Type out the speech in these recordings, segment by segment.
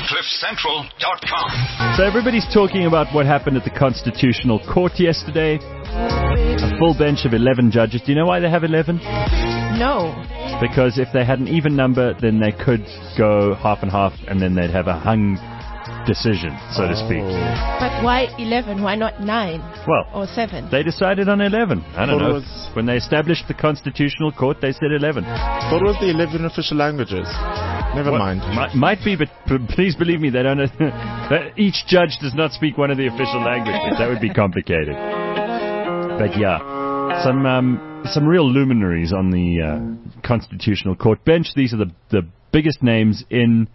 CliffCentral.com. So everybody's talking about what happened at the Constitutional Court yesterday. A full bench of 11 judges. Do you know why they have 11? No. Because if they had an even number, then they could go half and half, and then they'd have a hung decision, so to speak. But why 11? Why not 9? Well, or 7? They decided on 11. I don't know. When they established the Constitutional Court, they said 11. What was the 11 official languages? Never mind. Might be, but please believe me, they don't. Each judge does not speak one of the official languages. That would be complicated. But yeah, some real luminaries on the Constitutional Court bench. These are the biggest names in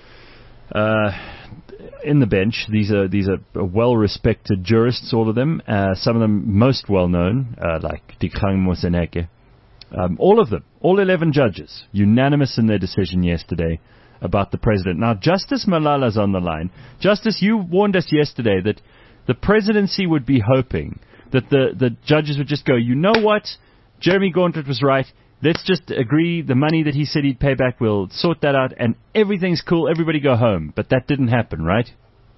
the bench. These are well-respected jurists, all of them. Some of them most well-known, like Dikgang Moseneke. All of them, all 11 judges, unanimous in their decision yesterday about the president. Now, Justice Malala's on the line. Justice, you warned us yesterday that the presidency would be hoping that the judges would just go, you know what, Jeremy Gauntlet was right. Let's just agree the money that he said he'd pay back, we'll sort that out, and everything's cool, everybody go home. But that didn't happen, right?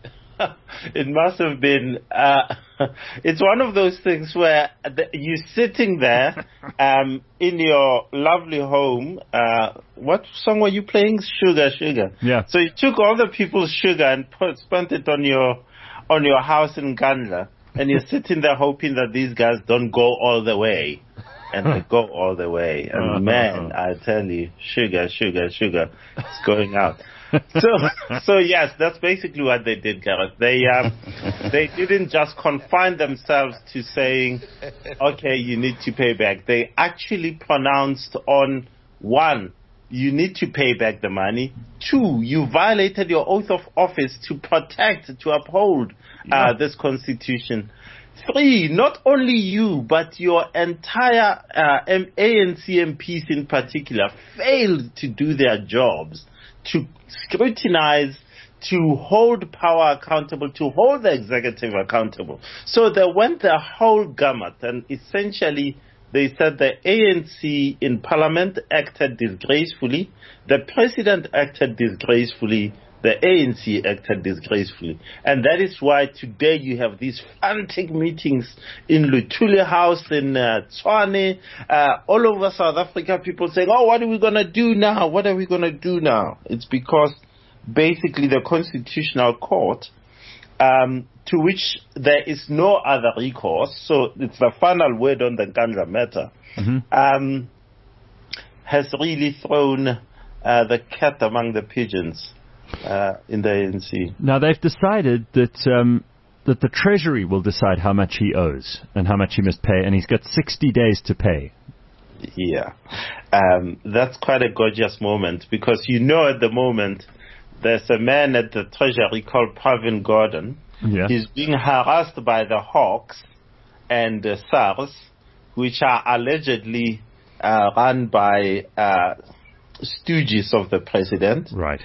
It must have been, it's one of those things where you're sitting there in your lovely home. What song were you playing? Sugar, Sugar. Yeah. So you took all the people's sugar and spent it on your house in Gandla, and you're sitting there hoping that these guys don't go all the way. And they go all the way. And man, I tell you, sugar, sugar, sugar, it's going out. So yes, that's basically what they did, Gareth. They didn't just confine themselves to saying, okay, you need to pay back. They actually pronounced on 1, you need to pay back the money. 2, you violated your oath of office to protect, to uphold this constitution. 3, not only you, but your entire ANC MPs in particular failed to do their jobs, to scrutinize, to hold power accountable, to hold the executive accountable. So they went the whole gamut, and essentially they said the ANC in parliament acted disgracefully, the president acted disgracefully, the ANC acted disgracefully. And that is why today you have these frantic meetings in Luthuli House, in Tshwane, all over South Africa, people saying, oh, what are we going to do now? What are we going to do now? It's because basically the Constitutional Court, to which there is no other recourse, so it's the final word on the Gandla matter, has really thrown the cat among the pigeons. In the ANC. Now they've decided that the Treasury will decide how much he owes and how much he must pay, and he's got 60 days to pay. Yeah, that's quite a gorgeous moment, because at the moment there's a man at the Treasury called Pravin Gordhan. Yeah. He's being harassed by the Hawks and SARS, which are allegedly run by stooges of the president. Right.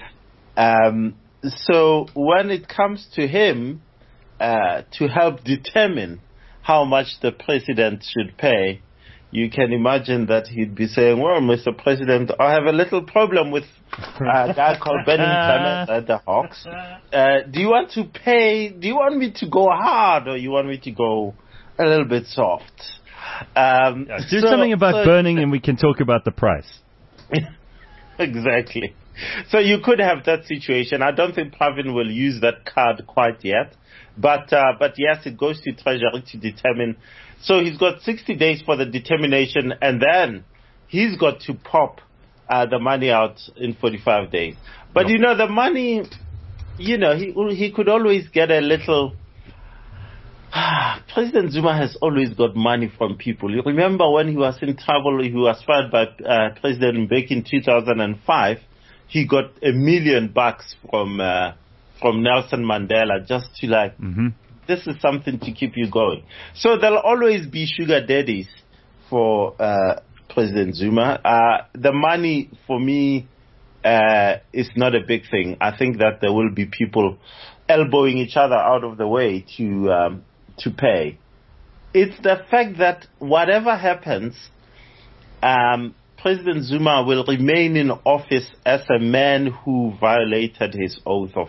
So when it comes to him to help determine how much the president should pay, you can imagine that he'd be saying, well, Mr. President, I have a little problem with a guy called Benny Clement at the Hawks. Do you want to pay? Do you want me to go hard, or you want me to go a little bit soft? Do something about burning and we can talk about the price. Exactly. So you could have that situation. I don't think Pravin will use that card quite yet. But yes, it goes to Treasury to determine. So he's got 60 days for the determination, and then he's got to pop the money out in 45 days. But, the money, he could always get a little... President Zuma has always got money from people. You remember when he was in trouble, he was fired by President Mbeki in 2005. He got $1 million from Nelson Mandela just to this is something to keep you going. So there'll always be sugar daddies for President Zuma. The money for me is not a big thing. I think that there will be people elbowing each other out of the way to pay. It's the fact that whatever happens, President Zuma will remain in office as a man who violated his oath of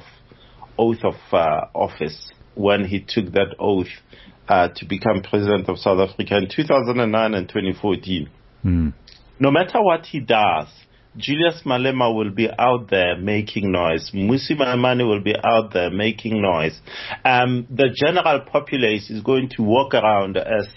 office when he took that oath to become president of South Africa in 2009 and 2014. No matter what he does, Julius Malema will be out there making noise. Mmusi Maimane will be out there making noise. The general populace is going to walk around as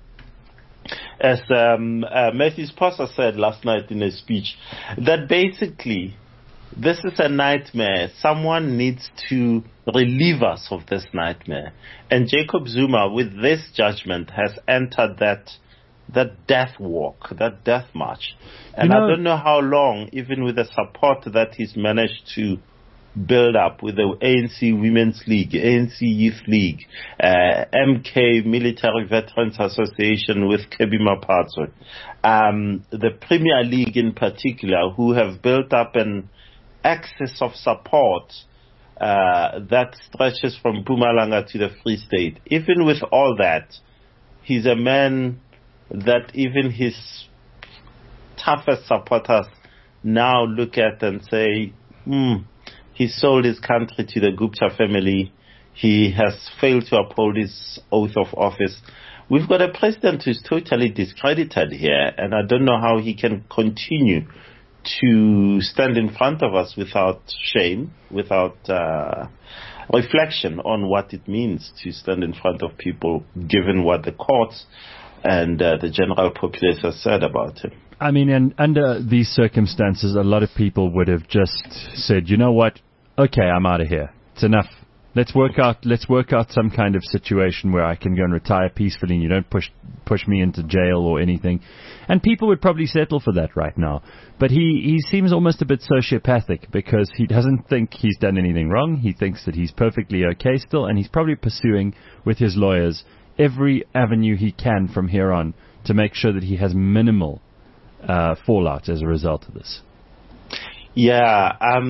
Matthew Sposa said last night in a speech, that basically this is a nightmare. Someone needs to relieve us of this nightmare. And Jacob Zuma, with this judgment, has entered that death walk, that death march. And I don't know how long, even with the support that he's managed to build up with the ANC Women's League, ANC Youth League, MK Military Veterans Association with Kebby Mapatso, the Premier League in particular, who have built up an excess of support that stretches from Mpumalanga to the Free State. Even with all that, he's a man that even his toughest supporters now look at and say, he sold his country to the Gupta family. He has failed to uphold his oath of office. We've got a president who's totally discredited here, and I don't know how he can continue to stand in front of us without shame, without reflection on what it means to stand in front of people, given what the courts and the general populace has said about him. I mean, and under these circumstances, a lot of people would have just said, you know what? Okay, I'm out of here. It's enough. Let's work out some kind of situation where I can go and retire peacefully and you don't push me into jail or anything. And people would probably settle for that right now. But he seems almost a bit sociopathic because he doesn't think he's done anything wrong. He thinks that he's perfectly okay still, and he's probably pursuing with his lawyers every avenue he can from here on to make sure that he has minimal fallout as a result of this. Yeah,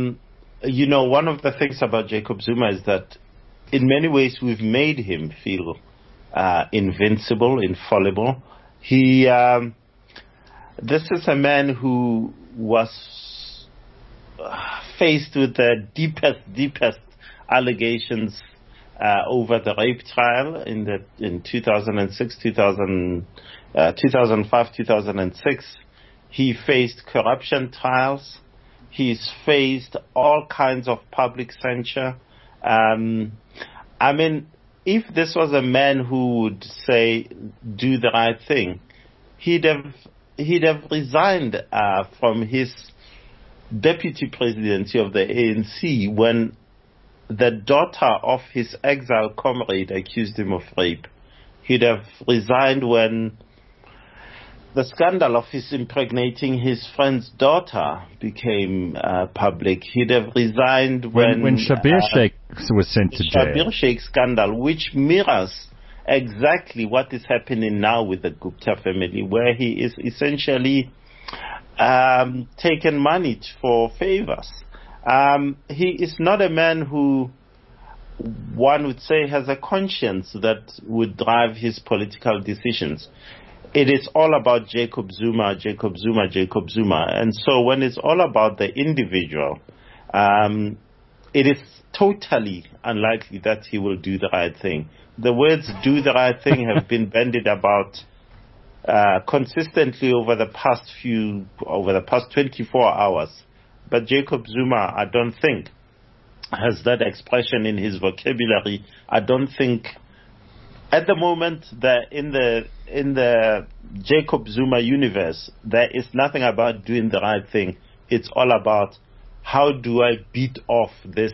one of the things about Jacob Zuma is that in many ways we've made him feel invincible, infallible. This is a man who was faced with the deepest allegations over the rape trial in 2006, 2005, 2006. He faced corruption trials. He's faced all kinds of public censure. I mean, if this was a man who would say, do the right thing, he'd have resigned from his deputy presidency of the ANC when the daughter of his exiled comrade accused him of rape. He'd have resigned when the scandal of his impregnating his friend's daughter became public. He'd have resigned when Schabir Shaik was sent to jail. Schabir Shaik scandal, which mirrors exactly what is happening now with the Gupta family, where he is essentially taken money for favors. He is not a man who one would say has a conscience that would drive his political decisions. It is all about Jacob Zuma, Jacob Zuma, Jacob Zuma. And so when it's all about the individual, it is totally unlikely that he will do the right thing. The words do the right thing have been bandied about consistently over the past 24 hours. But Jacob Zuma, I don't think, has that expression in his vocabulary. I don't think at the moment that in the Jacob Zuma universe, there is nothing about doing the right thing. It's all about how do I beat off this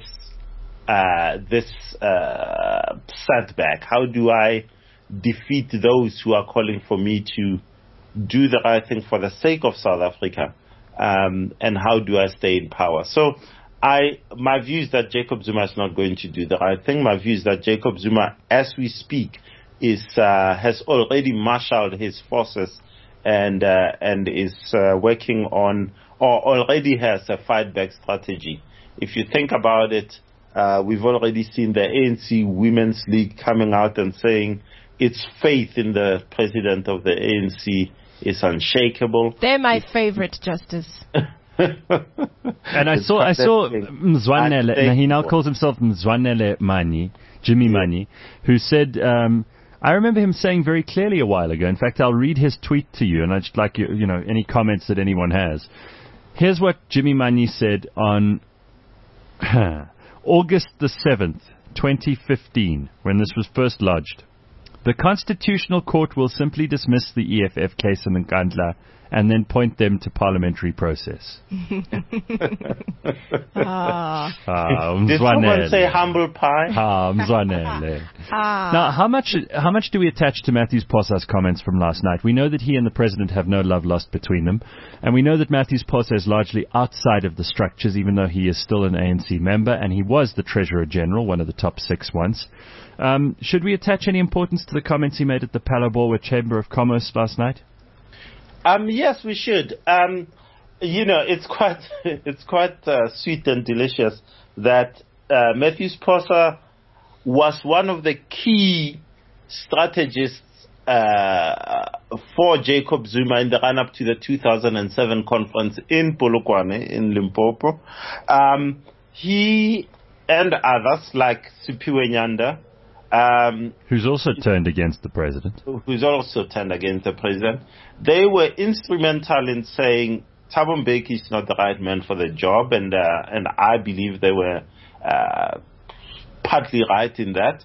setback? How do I defeat those who are calling for me to do the right thing for the sake of South Africa? And how do I stay in power? So my view is that Jacob Zuma is not going to do the right thing. My view is that Jacob Zuma, as we speak, has already marshaled his forces and is working on, or already has a fight back strategy. If you think about it, we've already seen the ANC Women's League coming out and saying its faith in the president of the ANC is unshakable. They're my favorite justice. And I saw Mzwanele, and he now calls himself Mzwanele Manyi, Jimmy Manyi, who said, I remember him saying very clearly a while ago. In fact, I'll read his tweet to you, and I'd just like any comments that anyone has. Here's what Jimmy Manyi said on August the 7th, 2015, when this was first lodged. The Constitutional Court will simply dismiss the EFF case in Nkandla and then point them to parliamentary process. Did someone say humble pie? Mzwanele. Now, how much do we attach to Matthews Posa's comments from last night? We know that he and the president have no love lost between them, and we know that Matthews Posa is largely outside of the structures, even though he is still an ANC member, and he was the Treasurer General, one of the top 6 once. Should we attach any importance to the comments he made at the Phalaborwa Chamber of Commerce last night? Yes, we should. It's quite sweet and delicious that Matthews Posa was one of the key strategists for Jacob Zuma in the run-up to the 2007 conference in Polokwane, in Limpopo. He and others like Siphiwe Nyanda, who's also turned against the president. They were instrumental in saying Thabo Mbeki is not the right man for the job, and I believe they were partly right in that.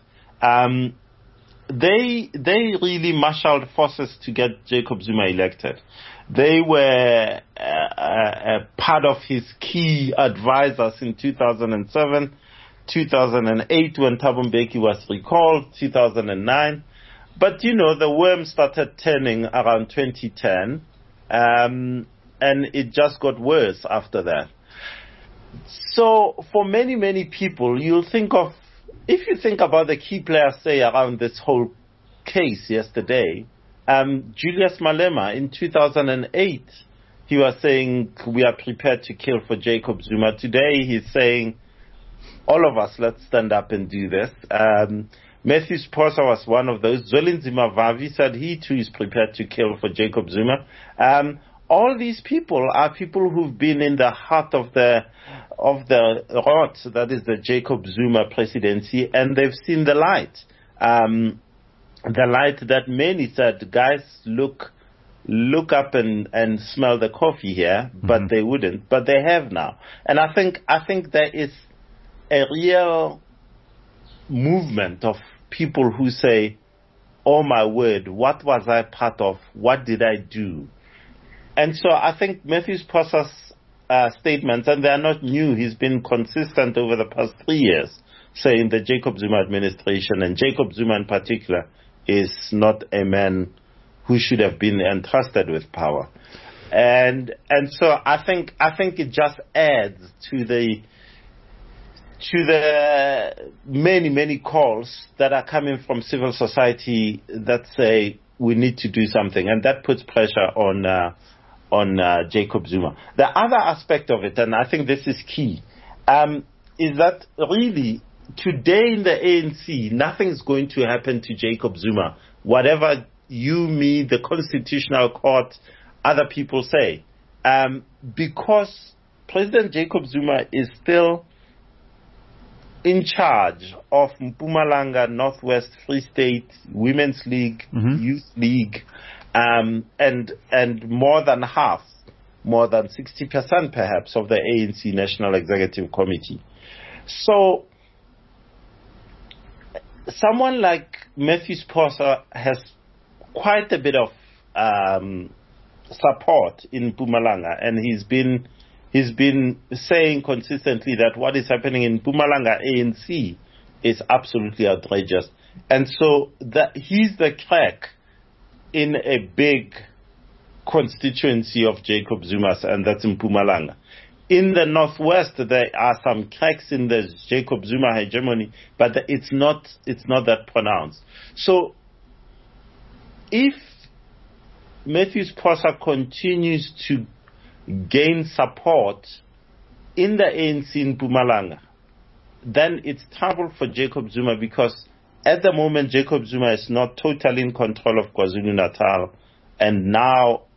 They really marshaled forces to get Jacob Zuma elected. They were part of his key advisors in 2007. 2008 when Thabo Mbeki was recalled, 2009. But, the worm started turning around 2010, and it just got worse after that. So for many, many people, if you think about the key players, say, around this whole case yesterday, Julius Malema in 2008, he was saying, we are prepared to kill for Jacob Zuma. Today he's saying, all of us, let's stand up and do this. Matthews Posa was one of those. Zwelinzima Vavi said he too is prepared to kill for Jacob Zuma. All these people are people who've been in the heart of the rot, that is the Jacob Zuma presidency, and they've seen the light. The light that many said, guys, look up and smell the coffee here, but they wouldn't. But they have now. And I think there is a real movement of people who say, oh my word, what was I part of? What did I do? And so I think Matthews Posa's statements, and they are not new, he's been consistent over the past 3 years, saying the Jacob Zuma administration, and Jacob Zuma in particular, is not a man who should have been entrusted with power. And so I think it just adds to the many, many calls that are coming from civil society that say we need to do something, and that puts pressure on Jacob Zuma. The other aspect of it, and I think this is key, is that really today in the ANC, nothing's going to happen to Jacob Zuma. Whatever you, me, the Constitutional Court, other people say, because President Jacob Zuma is still in charge of Mpumalanga, Northwest, Free State, Women's League, Youth League, and more than 60% perhaps of the ANC National Executive Committee. So someone like Matthews Posa has quite a bit of support in Mpumalanga, and he's been saying consistently that what is happening in Mpumalanga ANC is absolutely outrageous. And so he's the crack in a big constituency of Jacob Zuma's, and that's in Mpumalanga. In the Northwest, there are some cracks in the Jacob Zuma hegemony, but it's not that pronounced. So if Matthews Posa continues to gain support in the ANC in Mpumalanga, then it's trouble for Jacob Zuma, because at the moment Jacob Zuma is not totally in control of KwaZulu-Natal, and now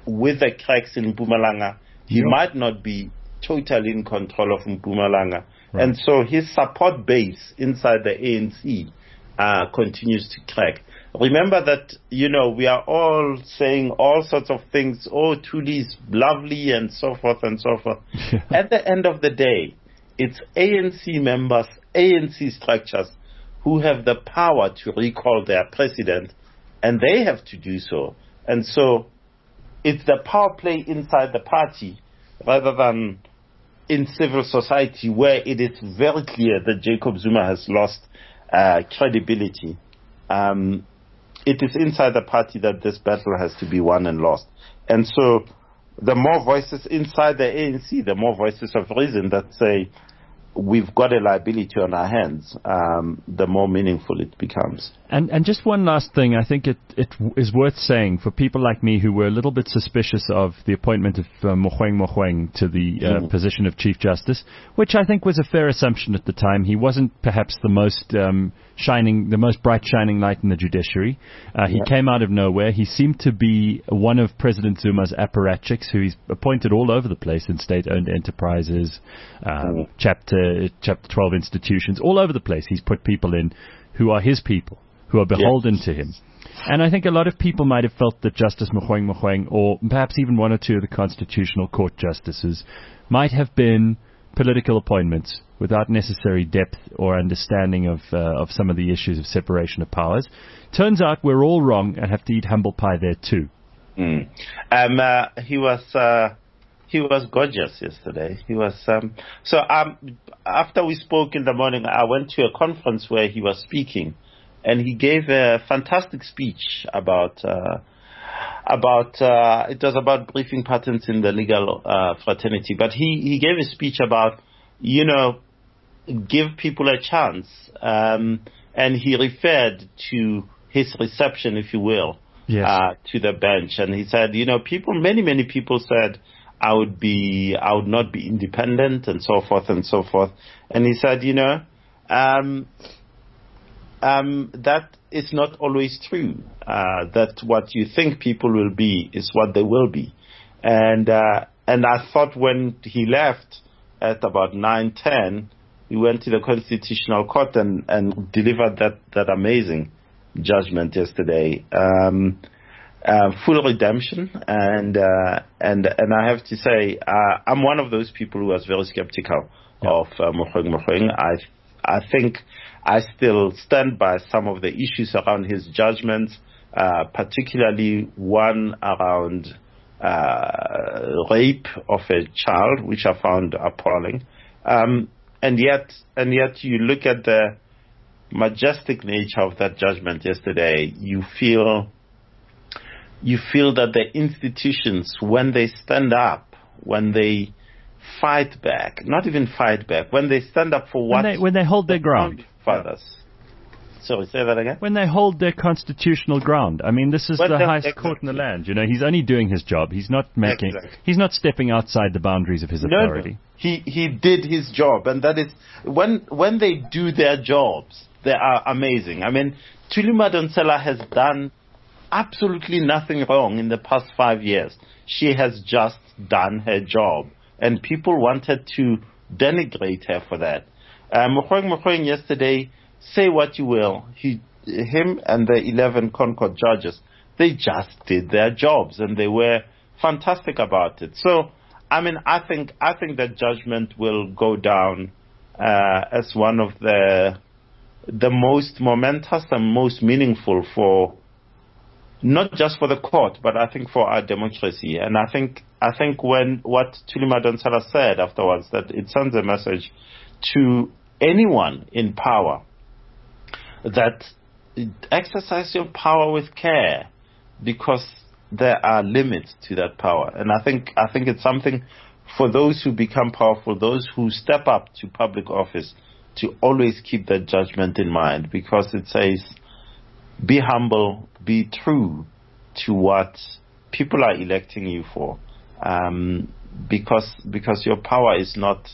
with the cracks in Mpumalanga, he might not be totally in control of Mpumalanga. Right. And so his support base inside the ANC continues to crack. Remember that, we are all saying all sorts of things. Oh, Thuli's lovely and so forth and so forth. At the end of the day, it's ANC members, ANC structures who have the power to recall their president, and they have to do so. And so it's the power play inside the party rather than in civil society, where it is very clear that Jacob Zuma has lost credibility. It is inside the party that this battle has to be won and lost. And so the more voices inside the ANC, the more voices of reason that say we've got a liability on our hands, the more meaningful it becomes. And just one last thing, I think it is worth saying for people like me who were a little bit suspicious of the appointment of Mogoeng to the position of Chief Justice, which I think was a fair assumption at the time. He wasn't perhaps the most bright shining light in the judiciary. He came out of nowhere. He seemed to be one of President Zuma's apparatchiks, who he's appointed all over the place in state-owned enterprises, Chapter 12 institutions, all over the place. He's put people in who are his people, who are beholden to him. And I think a lot of people might have felt that Justice Mogoeng, or perhaps even one or two of the Constitutional Court justices, might have been political appointments without necessary depth or understanding of some of the issues of separation of powers. Turns out we're all wrong and have to eat humble pie there too. He was gorgeous yesterday. He was after we spoke in the morning, I went to a conference where he was speaking, and he gave a fantastic speech about it was about briefing patterns in the legal fraternity. But he gave a speech about give people a chance, and he referred to his reception, if you will, to the bench, and he said, many people said I would not be independent and so forth and so forth. And he said, that is not always true. That what you think people will be is what they will be. And I thought when he left at about 9:10, he went to the Constitutional Court and delivered that amazing judgment yesterday. Full redemption, and I have to say, I'm one of those people who was very skeptical of Mogoeng. I think I still stand by some of the issues around his judgments, particularly one around rape of a child, which I found appalling. And yet you look at the majestic nature of that judgment yesterday, you feel that the institutions, when they stand up, when they fight back, not even fight back, when they stand up for what... When they hold their ground. Fathers. Sorry, say that again? When they hold their constitutional ground. I mean, this is the highest court in the land. He's only doing his job. He's not he's not stepping outside the boundaries of his authority. No. He did his job, and that is, when they do their jobs, they are amazing. I mean, Thuli Madonsela has done absolutely nothing wrong in the past 5 years. She has just done her job, and people wanted to denigrate her for that. Mogoeng yesterday, say what you will, him and the 11 Concord judges, they just did their jobs, and they were fantastic about it. So, I mean, I think that judgment will go down as one of the most momentous and most meaningful for, not just for the court, but I think for our democracy. And I think when what Thuli Madonsela said afterwards, that it sends a message to anyone in power that exercise your power with care, because there are limits to that power. And I think it's something for those who become powerful, those who step up to public office, to always keep that judgment in mind, because it says, be humble, be true to what people are electing you for, because your power is not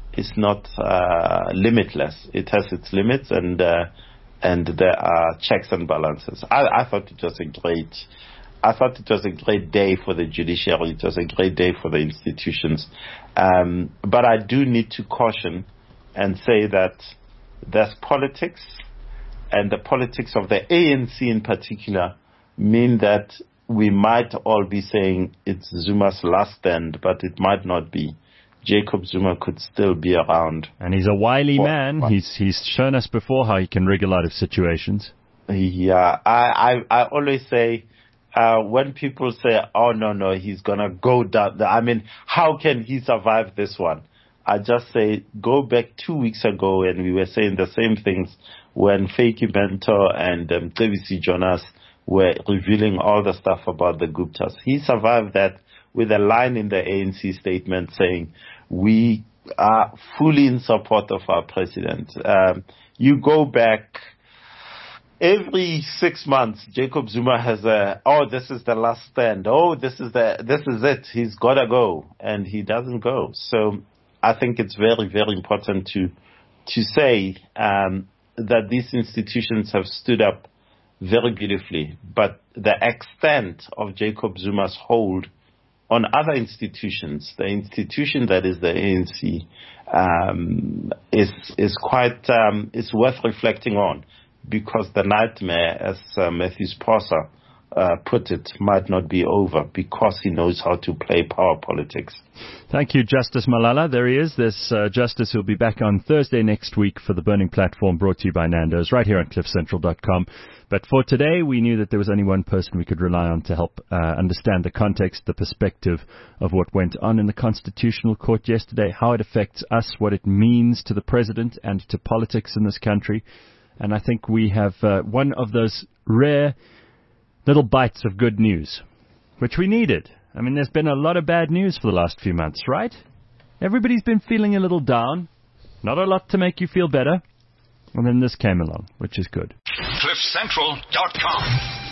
limitless. It has its limits, and there are checks and balances. I thought it was a I thought it was a great day for the judiciary. It was a great day for the institutions. But I do need to caution and say that there's politics, and the politics of the ANC in particular mean that we might all be saying it's Zuma's last stand, but it might not be. Jacob Zuma could still be around. And he's a wily man. He's shown us before how he can wriggle out of situations. Yeah, I always say, when people say, oh, no, he's going to go down. I mean, how can he survive this one? I just say, go back 2 weeks ago and we were saying the same things when Fakey Mentor and Cebisi Jonas were revealing all the stuff about the Guptas. He survived that with a line in the ANC statement saying, we are fully in support of our president. You go back every 6 months, Jacob Zuma has this is the last stand. This is it. He's got to go. And he doesn't go. So I think it's very, very important to say that these institutions have stood up very beautifully. But the extent of Jacob Zuma's hold on other institutions, the institution that is the ANC, is worth reflecting on, because the nightmare, as Matthew Sparser put it, might not be over, because he knows how to play power politics. Thank you, Justice Malala. There he is. This Justice will be back on Thursday next week for the Burning Platform, brought to you by Nando's, right here on cliffcentral.com. But for today, we knew that there was only one person we could rely on to help understand the context, the perspective of what went on in the Constitutional Court yesterday, how it affects us, what it means to the president and to politics in this country. And I think we have one of those rare little bites of good news, which we needed. I mean, there's been a lot of bad news for the last few months, right? Everybody's been feeling a little down. Not a lot to make you feel better. And then this came along, which is good. cliffcentral.com